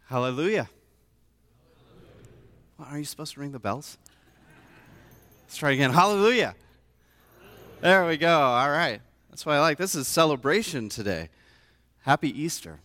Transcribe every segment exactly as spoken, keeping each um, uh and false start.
Hallelujah. Well, are you supposed to ring the bells? Let's try again. Hallelujah. There we go. All right. That's what I like. This is celebration today. Happy Easter.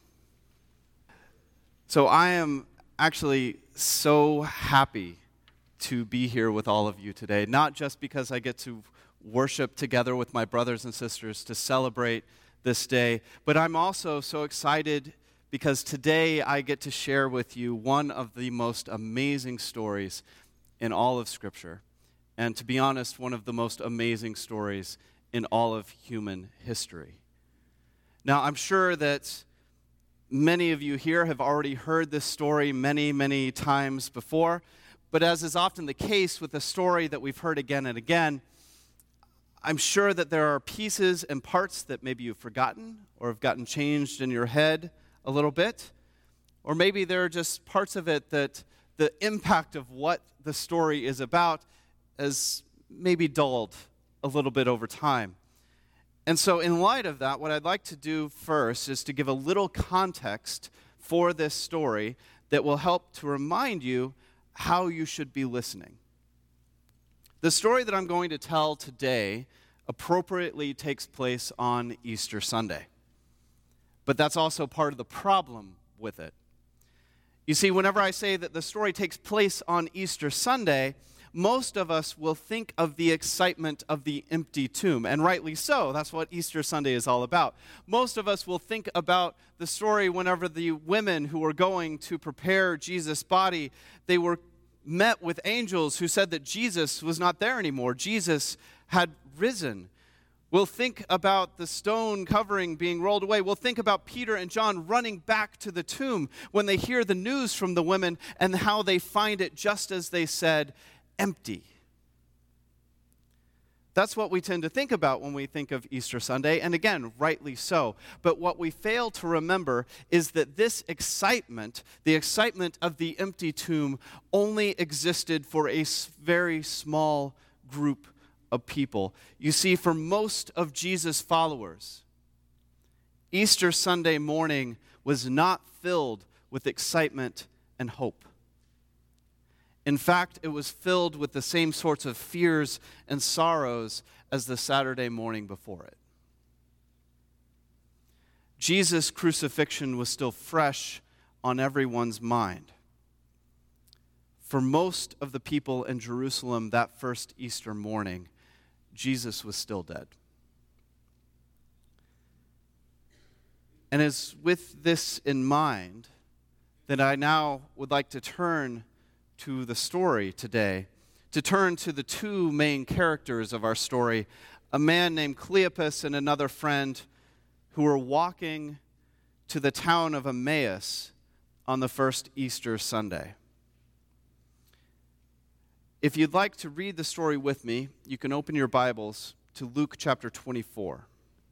So I am actually so happy to be here with all of you today, not just because I get to worship together with my brothers and sisters to celebrate this day, but I'm also so excited because today I get to share with you one of the most amazing stories in all of Scripture. And to be honest, one of the most amazing stories in all of human history. Now, I'm sure that many of you here have already heard this story many, many times before, but as is often the case with a story that we've heard again and again, I'm sure that there are pieces and parts that maybe you've forgotten or have gotten changed in your head a little bit, or maybe there are just parts of it that the impact of what the story is about has maybe dulled a little bit over time. And so in light of that, what I'd like to do first is to give a little context for this story that will help to remind you how you should be listening. The story that I'm going to tell today appropriately takes place on Easter Sunday. But that's also part of the problem with it. You see, whenever I say that the story takes place on Easter Sunday, most of us will think of the excitement of the empty tomb, and rightly so. That's what Easter Sunday is all about. Most of us will think about the story whenever the women who were going to prepare Jesus' body, they were met with angels who said that Jesus was not there anymore. Jesus had risen. We'll think about the stone covering being rolled away. We'll think about Peter and John running back to the tomb when they hear the news from the women and how they find it just as they said, empty. That's what we tend to think about when we think of Easter Sunday, and again, rightly so. But what we fail to remember is that this excitement, the excitement of the empty tomb, only existed for a very small group of people. You see, for most of Jesus' followers, Easter Sunday morning was not filled with excitement and hope. In fact, it was filled with the same sorts of fears and sorrows as the Saturday morning before it. Jesus' crucifixion was still fresh on everyone's mind. For most of the people in Jerusalem that first Easter morning, Jesus was still dead. And it's with this in mind that I now would like to turn to the story today, to turn to the two main characters of our story, a man named Cleopas and another friend who were walking to the town of Emmaus on the first Easter Sunday. If you'd like to read the story with me, you can open your Bibles to Luke chapter twenty-four.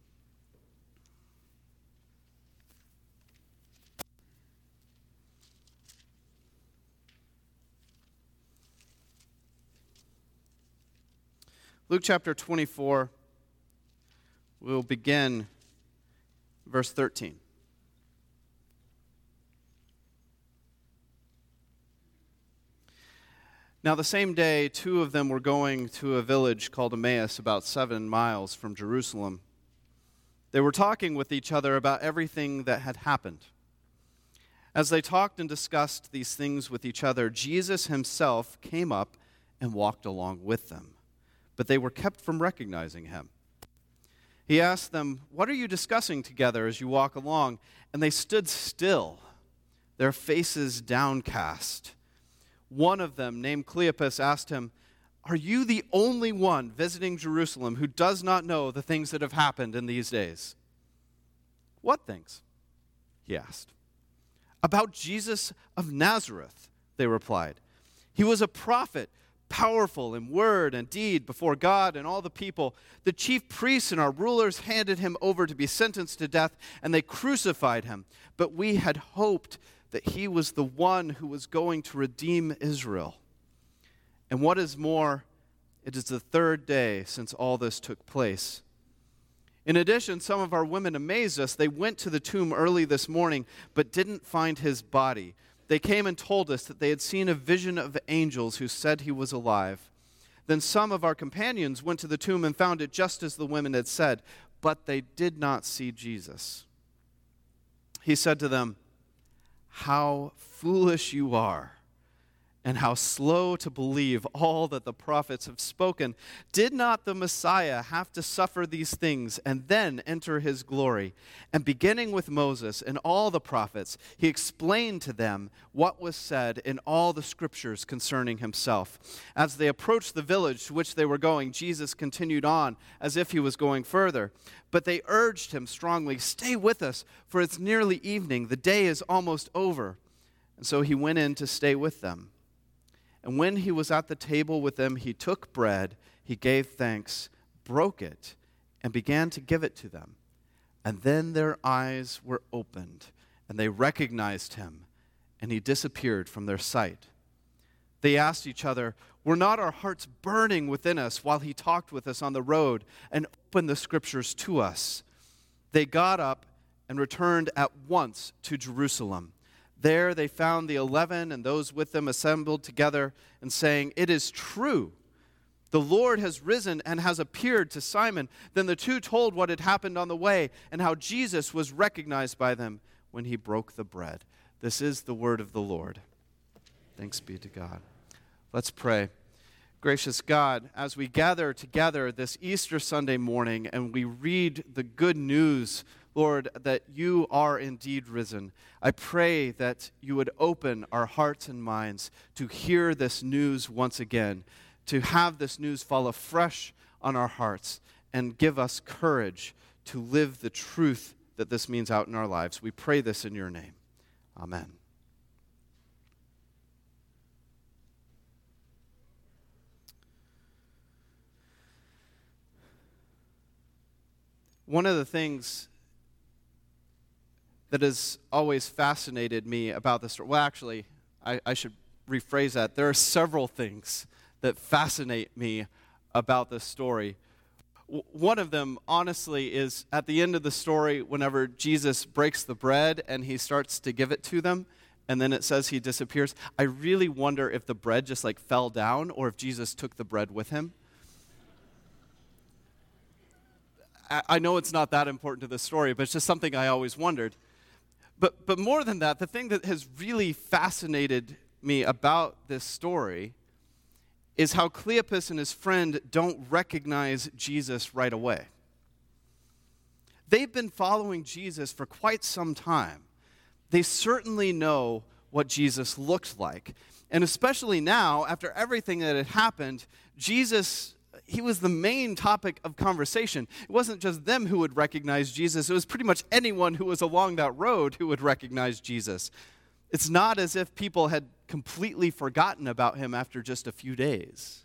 Luke chapter twenty-four, we'll begin verse thirteen. Now the same day, two of them were going to a village called Emmaus, about seven miles from Jerusalem. They were talking with each other about everything that had happened. As they talked and discussed these things with each other, Jesus himself came up and walked along with them, but they were kept from recognizing him. He asked them, "What are you discussing together as you walk along?" And they stood still, their faces downcast. One of them, named Cleopas, asked him, "Are you the only one visiting Jerusalem who does not know the things that have happened in these days?" "What things?" he asked. "About Jesus of Nazareth," they replied. "He was a prophet, powerful in word and deed before God and all the people. The chief priests and our rulers handed him over to be sentenced to death, and they crucified him. But we had hoped that he was the one who was going to redeem Israel. And what is more, it is the third day since all this took place. In addition, some of our women amazed us. They went to the tomb early this morning, but didn't find his body. they came and told us that they had seen a vision of angels who said he was alive. Then some of our companions went to the tomb and found it just as the women had said, but they did not see Jesus. He said to them, "How foolish you are, and how slow to believe all that the prophets have spoken. Did not the Messiah have to suffer these things and then enter his glory?" And beginning with Moses and all the prophets, he explained to them what was said in all the scriptures concerning himself. As they approached the village to which they were going, Jesus continued on as if he was going further. But they urged him strongly, "Stay with us, for it's nearly evening. The day is almost over." And so he went in to stay with them. And when he was at the table with them, he took bread, he gave thanks, broke it, and began to give it to them. And then their eyes were opened, and they recognized him, and he disappeared from their sight. They asked each other, "Were not our hearts burning within us while he talked with us on the road and opened the scriptures to us?" They got up and returned at once to Jerusalem. There they found the eleven and those with them assembled together and saying, "It is true, the Lord has risen and has appeared to Simon." Then the two told what had happened on the way and how Jesus was recognized by them when he broke the bread. This is the word of the Lord. Thanks be to God. Let's pray. Gracious God, as we gather together this Easter Sunday morning and we read the good news, Lord, that you are indeed risen, I pray that you would open our hearts and minds to hear this news once again, to have this news fall afresh on our hearts and give us courage to live the truth that this means out in our lives. We pray this in your name. Amen. One of the things that has always fascinated me about this story, well, actually, I, I should rephrase that. There are several things that fascinate me about this story. W- one of them, honestly, is at the end of the story, whenever Jesus breaks the bread and he starts to give it to them, and then it says he disappears. I really wonder if the bread just like fell down or if Jesus took the bread with him. I, I know it's not that important to the story, but it's just something I always wondered. But but more than that, the thing that has really fascinated me about this story is how Cleopas and his friend don't recognize Jesus right away. They've been following Jesus for quite some time. They certainly know what Jesus looked like. And especially now, after everything that had happened, Jesus, he was the main topic of conversation. It wasn't just them who would recognize Jesus. It was pretty much anyone who was along that road who would recognize Jesus. It's not as if people had completely forgotten about him after just a few days.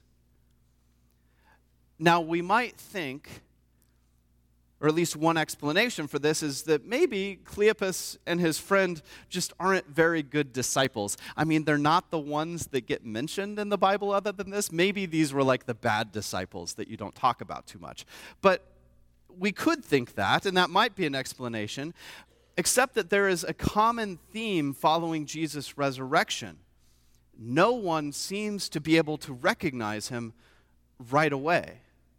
Now, we might think, or at least one explanation for this, is that maybe Cleopas and his friend just aren't very good disciples. I mean, they're not the ones that get mentioned in the Bible other than this. Maybe these were like the bad disciples that you don't talk about too much. But we could think that, and that might be an explanation, except that there is a common theme following Jesus' resurrection. No one seems to be able to recognize him right away.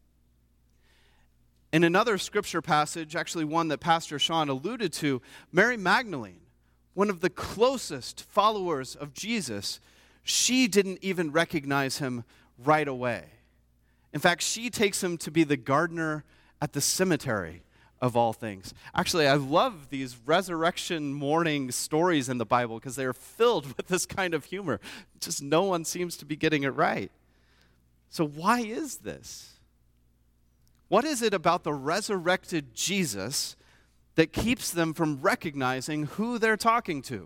In another scripture passage, actually one that Pastor Sean alluded to, Mary Magdalene, one of the closest followers of Jesus, she didn't even recognize him right away. In fact, she takes him to be the gardener at the cemetery of all things. Actually, I love these resurrection morning stories in the Bible because they are filled with this kind of humor. Just no one seems to be getting it right. So why is this? What is it about the resurrected Jesus that keeps them from recognizing who they're talking to?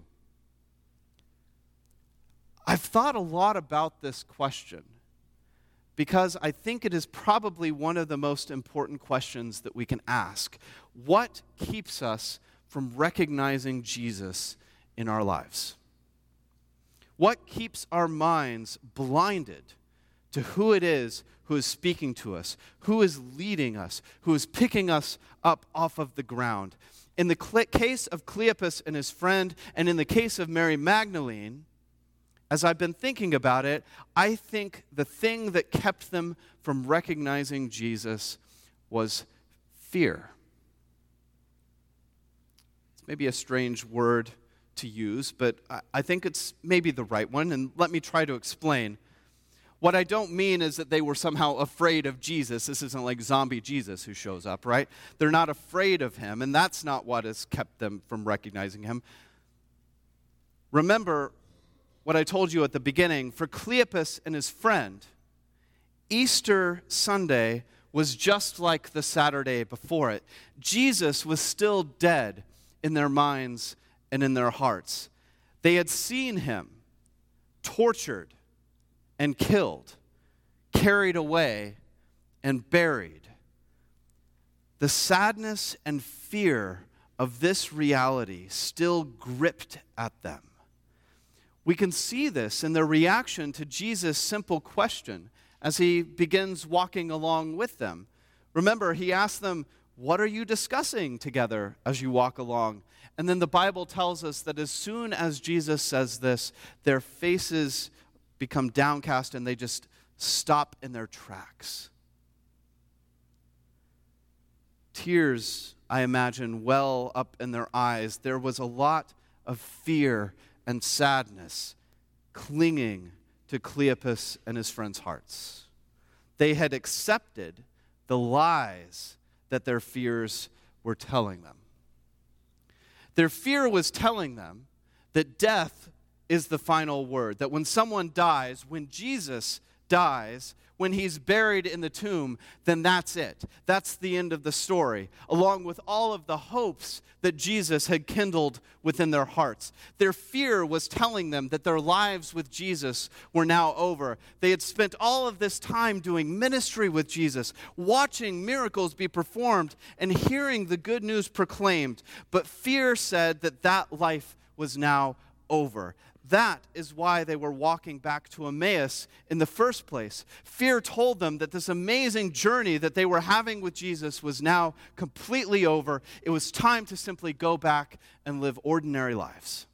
I've thought a lot about this question because I think it is probably one of the most important questions that we can ask. What keeps us from recognizing Jesus in our lives? What keeps our minds blinded to who it is who is speaking to us, who is leading us, who is picking us up off of the ground? in the cl- case of Cleopas and his friend, and in the case of Mary Magdalene, as I've been thinking about it, I think the thing that kept them from recognizing Jesus was fear. It's maybe a strange word to use, but I, I think it's maybe the right one, and let me try to explain. What I don't mean is that they were somehow afraid of Jesus. This isn't like zombie Jesus who shows up, right? They're not afraid of him, and that's not what has kept them from recognizing him. Remember what I told you at the beginning. For Cleopas and his friend, Easter Sunday was just like the Saturday before it. Jesus was still dead in their minds and in their hearts. They had seen him tortured and killed, carried away and buried. The sadness and fear of this reality still gripped at them. We can see this in their reaction to Jesus' simple question as he begins walking along with them. Remember, he asked them, "What are you discussing together as you walk along?" And then the Bible tells us that as soon as Jesus says this, their faces become downcast and they just stop in their tracks. Tears, I imagine, well up in their eyes. There was a lot of fear and sadness clinging to Cleopas and his friends' hearts. They had accepted the lies that their fears were telling them. Their fear was telling them that death is the final word, that when someone dies, when Jesus dies, when he's buried in the tomb, then that's it. That's the end of the story, along with all of the hopes that Jesus had kindled within their hearts. Their fear was telling them that their lives with Jesus were now over. They had spent all of this time doing ministry with Jesus, watching miracles be performed and hearing the good news proclaimed. But fear said that that life was now over. That is why they were walking back to Emmaus in the first place. Fear told them that this amazing journey that they were having with Jesus was now completely over. It was time to simply go back and live ordinary lives.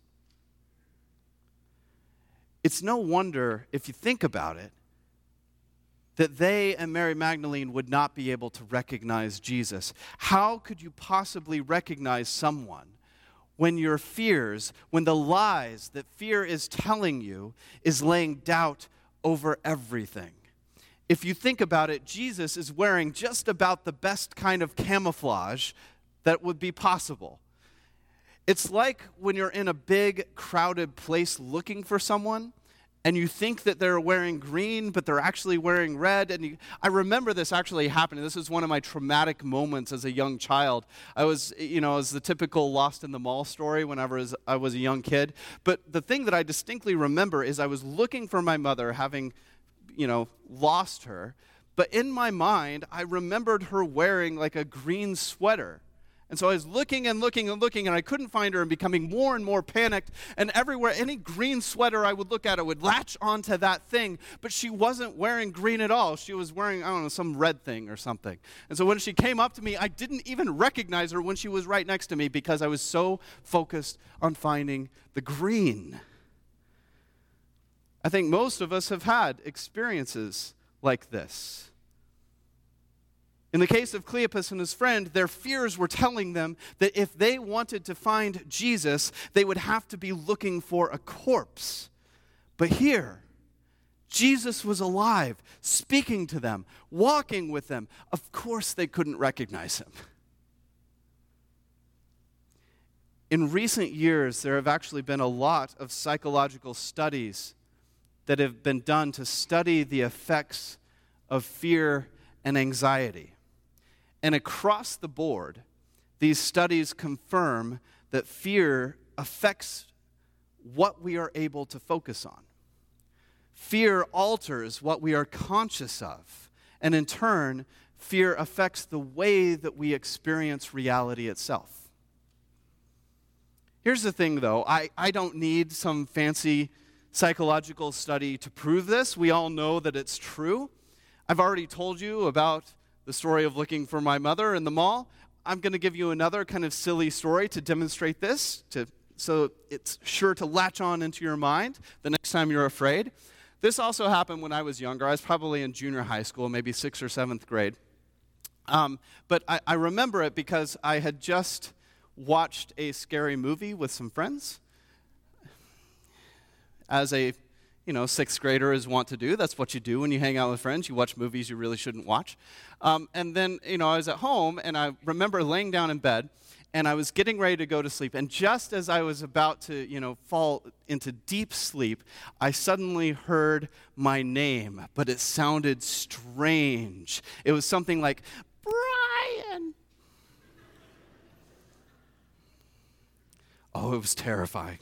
It's no wonder, if you think about it, that they and Mary Magdalene would not be able to recognize Jesus. How could you possibly recognize someone when your fears, when the lies that fear is telling you is laying doubt over everything? If you think about it, Jesus is wearing just about the best kind of camouflage that would be possible. It's like when you're in a big, crowded place looking for someone, and you think that they're wearing green, but they're actually wearing red. And you, I remember this actually happening. This is one of my traumatic moments as a young child. I was, you know, as the typical Lost in the Mall story whenever I was, I was a young kid. But the thing that I distinctly remember is I was looking for my mother, having, you know, lost her. But in my mind, I remembered her wearing like a green sweater. And so I was looking and looking and looking, and I couldn't find her, and becoming more and more panicked. And everywhere, any green sweater I would look at, I would latch onto that thing. But she wasn't wearing green at all. She was wearing, I don't know, some red thing or something. And so when she came up to me, I didn't even recognize her when she was right next to me because I was so focused on finding the green. I think most of us have had experiences like this. In the case of Cleopas and his friend, their fears were telling them that if they wanted to find Jesus, they would have to be looking for a corpse. But here, Jesus was alive, speaking to them, walking with them. Of course they couldn't recognize him. In recent years, there have actually been a lot of psychological studies that have been done to study the effects of fear and anxiety. And across the board, these studies confirm that fear affects what we are able to focus on. Fear alters what we are conscious of. And in turn, fear affects the way that we experience reality itself. Here's the thing, though. I, I don't need some fancy psychological study to prove this. We all know that it's true. I've already told you about the story of looking for my mother in the mall. I'm going to give you another kind of silly story to demonstrate this, to, so it's sure to latch on into your mind the next time you're afraid. This also happened when I was younger. I was probably in junior high school, maybe sixth or seventh grade. Um, but I, I remember it because I had just watched a scary movie with some friends. As a, you know, sixth grader is wont to do. That's what you do when you hang out with friends. You watch movies you really shouldn't watch. Um, and then, you know, I was at home, and I remember laying down in bed, and I was getting ready to go to sleep. And just as I was about to, you know, fall into deep sleep, I suddenly heard my name, but it sounded strange. It was something like, Brian. Oh, it was terrifying.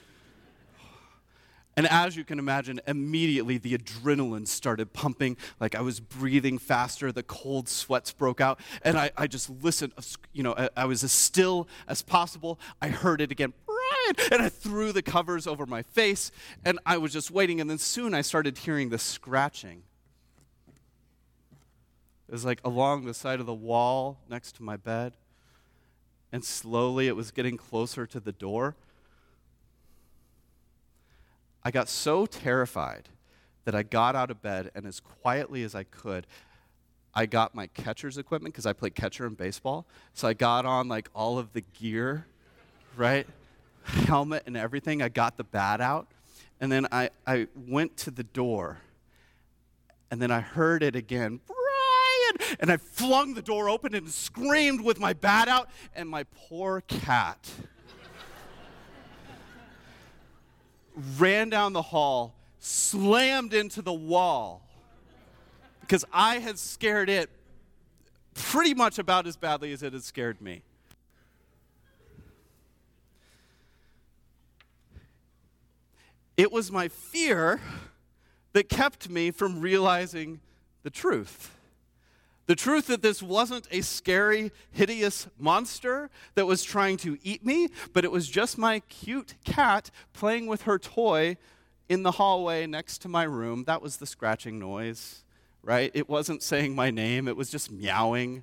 And as you can imagine, immediately the adrenaline started pumping, like I was breathing faster, the cold sweats broke out, and I, I just listened, you know, I, I was as still as possible. I heard it again, Brian, and I threw the covers over my face, and I was just waiting, and then soon I started hearing the scratching. It was like along the side of the wall next to my bed, and slowly it was getting closer to the door. I got so terrified that I got out of bed, and as quietly as I could, I got my catcher's equipment, because I played catcher in baseball. So I got on like all of the gear, right? Helmet and everything. I got the bat out. And then I, I went to the door, and then I heard it again, Brian! And I flung the door open and screamed with my bat out, and my poor cat ran down the hall, slammed into the wall, because I had scared it pretty much about as badly as it had scared me. It was my fear that kept me from realizing the truth. The truth that this wasn't a scary, hideous monster that was trying to eat me, but it was just my cute cat playing with her toy in the hallway next to my room. That was the scratching noise, right? It wasn't saying my name, it was just meowing.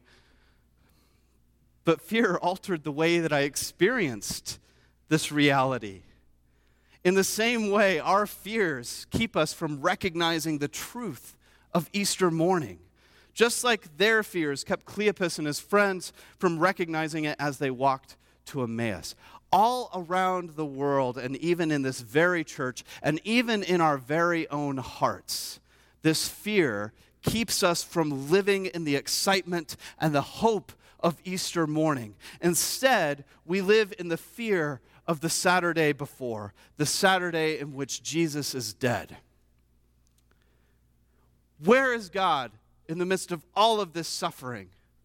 But fear altered the way that I experienced this reality. In the same way, our fears keep us from recognizing the truth of Easter morning. Just like their fears kept Cleopas and his friends from recognizing it as they walked to Emmaus. All around the world, and even in this very church, and even in our very own hearts, this fear keeps us from living in the excitement and the hope of Easter morning. Instead, we live in the fear of the Saturday before, the Saturday in which Jesus is dead. Where is God in the midst of all of this suffering?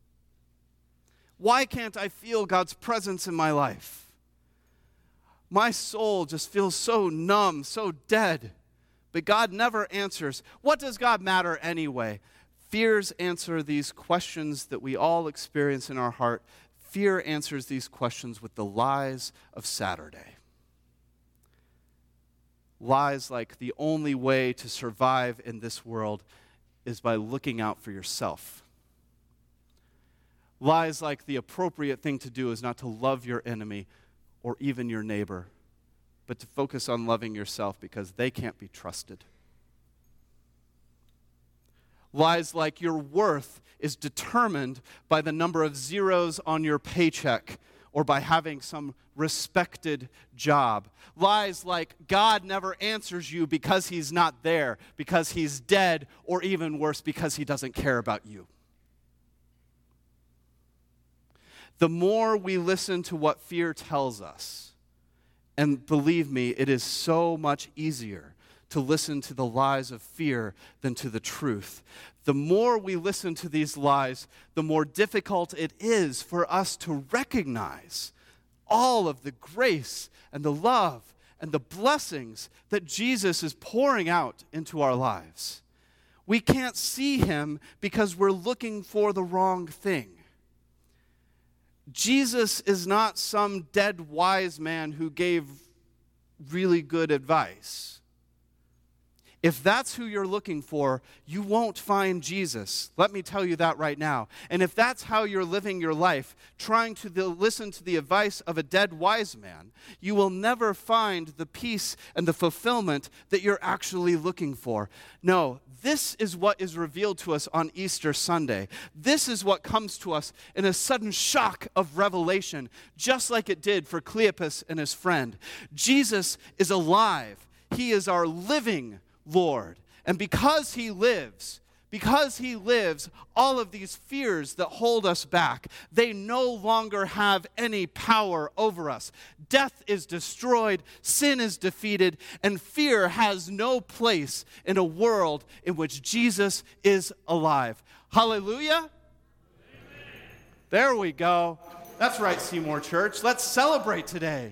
Why can't I feel God's presence in my life? My soul just feels so numb, so dead, but God never answers. What does God matter anyway? Fears answer these questions that we all experience in our heart. Fear answers these questions with the lies of Saturday. Lies like the only way to survive in this world is by looking out for yourself. Lies like the appropriate thing to do is not to love your enemy or even your neighbor, but to focus on loving yourself because they can't be trusted. Lies like your worth is determined by the number of zeros on your paycheck or by having some respected job. Lies like God never answers you because he's not there, because he's dead, or even worse, because he doesn't care about you. The more we listen to what fear tells us, and believe me, it is so much easier to listen to the lies of fear than to the truth. The more we listen to these lies, the more difficult it is for us to recognize all of the grace and the love and the blessings that Jesus is pouring out into our lives. We can't see him because we're looking for the wrong thing. Jesus is not some dead wise man who gave really good advice. If that's who you're looking for, you won't find Jesus. Let me tell you that right now. And if that's how you're living your life, trying to the, listen to the advice of a dead wise man, you will never find the peace and the fulfillment that you're actually looking for. No, this is what is revealed to us on Easter Sunday. This is what comes to us in a sudden shock of revelation, just like it did for Cleopas and his friend. Jesus is alive. He is our living Lord. And because he lives, because he lives, all of these fears that hold us back, they no longer have any power over us. Death is destroyed, sin is defeated, and fear has no place in a world in which Jesus is alive. Hallelujah? Amen. There we go. That's right, Seymour Church. Let's celebrate today.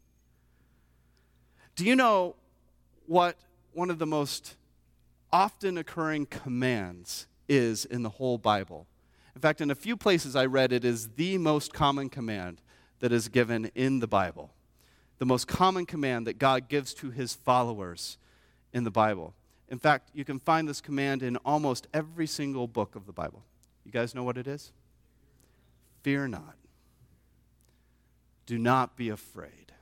Do you know what one of the most often occurring commands is in the whole Bible? In fact, in a few places I read it is the most common command that is given in the Bible. The most common command that God gives to his followers in the Bible. In fact, you can find this command in almost every single book of the Bible. You guys know what it is? Fear not. Do not be afraid.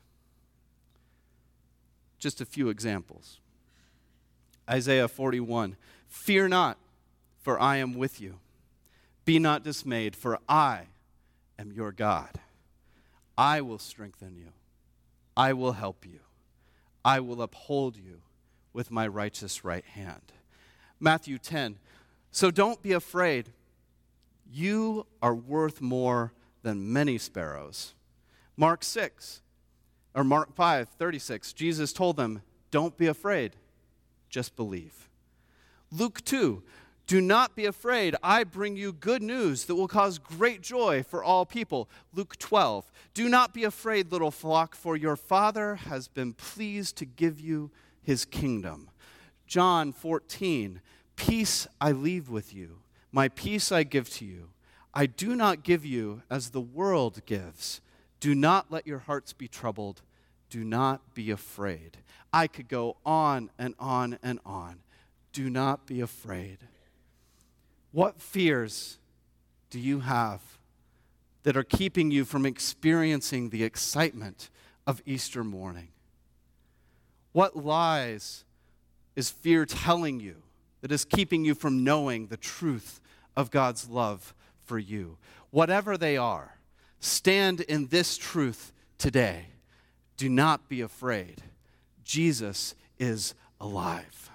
Just a few examples. Isaiah forty-one, fear not, for I am with you. Be not dismayed, for I am your God. I will strengthen you. I will help you. I will uphold you with my righteous right hand. Matthew ten, so don't be afraid. You are worth more than many sparrows. Mark six, or Mark five, thirty-six, Jesus told them, don't be afraid. Just believe. Luke two, do not be afraid. I bring you good news that will cause great joy for all people. Luke twelve, do not be afraid, little flock, for your Father has been pleased to give you his kingdom. John fourteen, peace I leave with you. My peace I give to you. I do not give you as the world gives. Do not let your hearts be troubled. Do not be afraid. I could go on and on and on. Do not be afraid. What fears do you have that are keeping you from experiencing the excitement of Easter morning? What lies is fear telling you that is keeping you from knowing the truth of God's love for you? Whatever they are, stand in this truth today. Do not be afraid. Jesus is alive.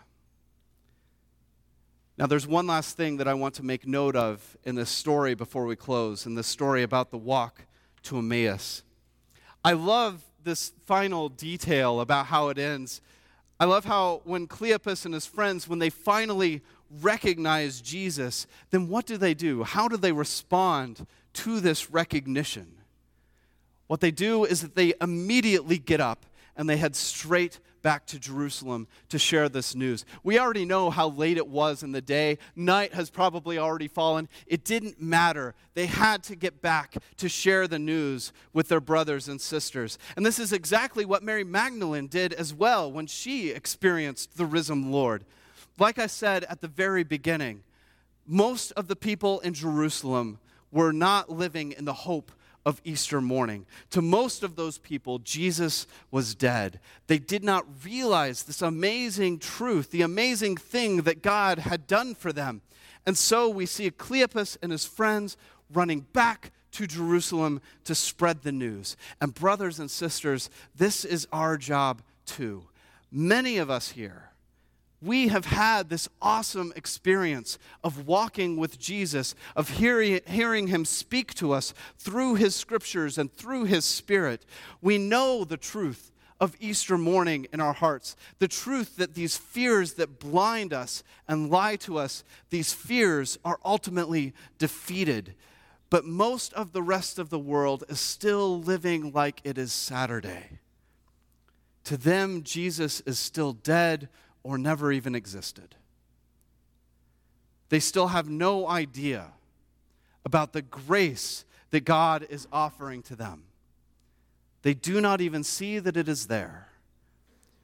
Now, there's one last thing that I want to make note of in this story before we close, in this story about the walk to Emmaus. I love this final detail about how it ends. I love how when Cleopas and his friends, when they finally recognize Jesus, then what do they do? How do they respond to this recognition? What they do is that they immediately get up and they head straight back to Jerusalem to share this news. We already know how late it was in the day. Night has probably already fallen. It didn't matter. They had to get back to share the news with their brothers and sisters. And this is exactly what Mary Magdalene did as well when she experienced the risen Lord. Like I said at the very beginning, most of the people in Jerusalem were not living in the hope of Easter morning. To most of those people, Jesus was dead. They did not realize this amazing truth, the amazing thing that God had done for them. And so we see Cleopas and his friends running back to Jerusalem to spread the news. And brothers and sisters, this is our job too. Many of us here, we have had this awesome experience of walking with Jesus, of hearing, hearing him speak to us through his scriptures and through his Spirit. We know the truth of Easter morning in our hearts, the truth that these fears that blind us and lie to us, these fears are ultimately defeated. But most of the rest of the world is still living like it is Saturday. To them, Jesus is still dead or never even existed. They still have no idea about the grace that God is offering to them. They do not even see that it is there.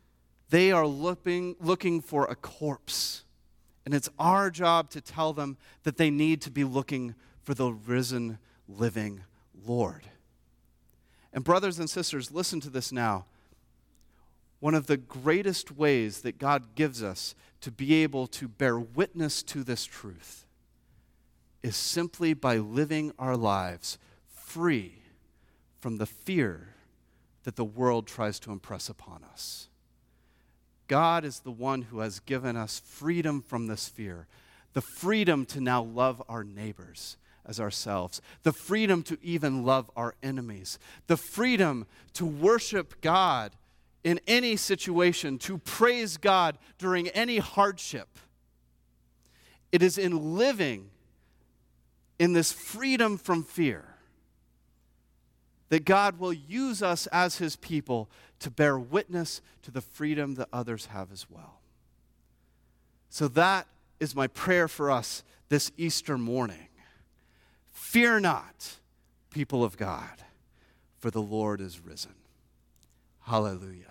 They are looking, looking for a corpse. And it's our job to tell them that they need to be looking for the risen, living Lord. And brothers and sisters, listen to this now. One of the greatest ways that God gives us to be able to bear witness to this truth is simply by living our lives free from the fear that the world tries to impress upon us. God is the one who has given us freedom from this fear, the freedom to now love our neighbors as ourselves, the freedom to even love our enemies, the freedom to worship God in any situation, to praise God during any hardship. It is in living in this freedom from fear that God will use us as his people to bear witness to the freedom that others have as well. So that is my prayer for us this Easter morning. Fear not, people of God, for the Lord is risen. Hallelujah.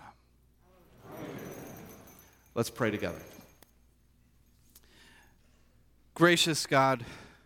Let's pray together. Gracious God,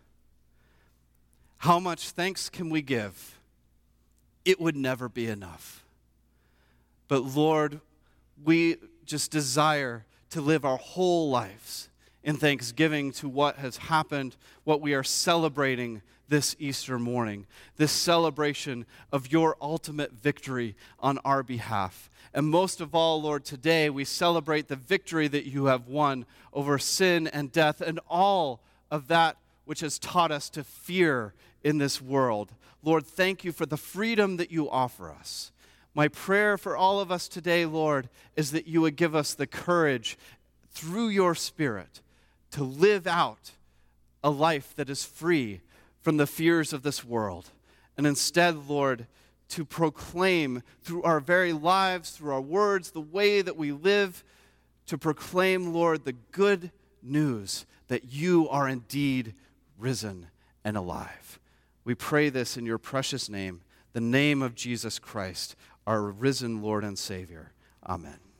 how much thanks can we give? It would never be enough. But Lord, we just desire to live our whole lives in thanksgiving to what has happened, what we are celebrating this Easter morning, this celebration of your ultimate victory on our behalf. And most of all, Lord, today we celebrate the victory that you have won over sin and death and all of that which has taught us to fear in this world. Lord, thank you for the freedom that you offer us. My prayer for all of us today, Lord, is that you would give us the courage through your Spirit to live out a life that is free from the fears of this world. And instead, Lord, to proclaim through our very lives, through our words, the way that we live, to proclaim, Lord, the good news that you are indeed risen and alive. We pray this in your precious name, the name of Jesus Christ, our risen Lord and Savior. Amen.